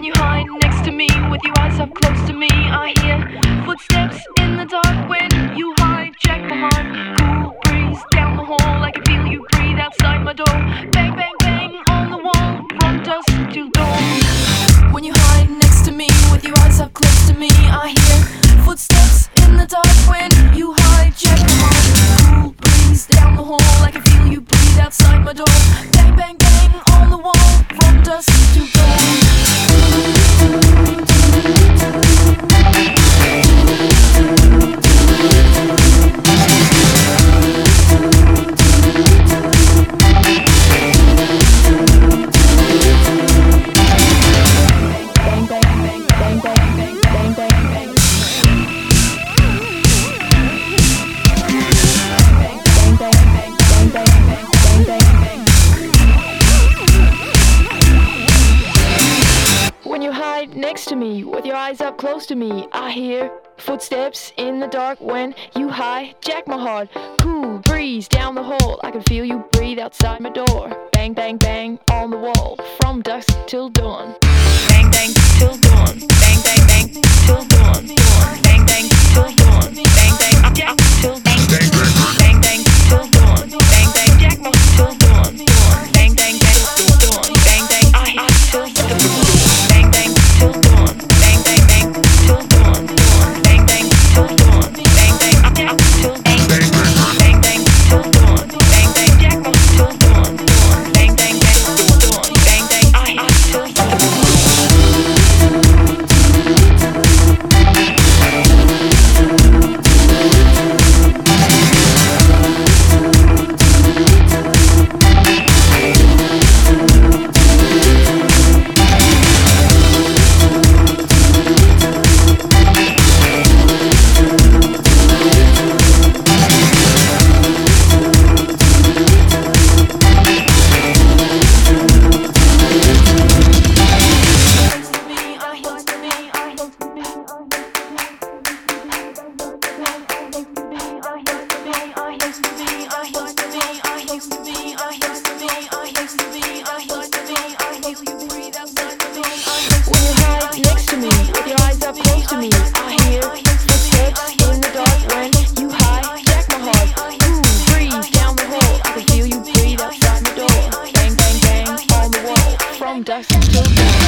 When you hide next to me with your eyes up close to me, I hear footsteps in the dark. When you hijack my heart, cool breeze down the hall, I can feel you breathe outside my door. Bang, bang, bang on the wall, from dusk till dawn. When you hide next to me with your eyes up close to me, I hear footsteps in the dark. When you hijack my heart, cool breeze down the hall, I can feel you breathe outside my door. Bang, bang, bang on the wall, from dusk till dawn. Next to me, with your eyes up close to me, I hear footsteps in the dark. When you hijack my heart, cool breeze down the hall, I can feel you breathe outside my door. Bang, bang, bang on the wall, from dusk till dawn. Bang, bang till dawn. Bang, bang, bang till dawn. Bang, bang till dawn. Bang, bang, jack till dawn. Bang, bang till dawn. Bang, bang, jack till dawn. Bang, bang, bang till dawn. Bang, bang, I till dawn. Bang, bang till dawn. Bang, bang, bang till dawn. Bang, bang till dawn. Bang, bang, jack till dawn. Bang, bang till dawn. Bang, bang, jack till dawn. Bang, bang, bang till dawn. Bang, bang, I till dawn. Dusk till dawn.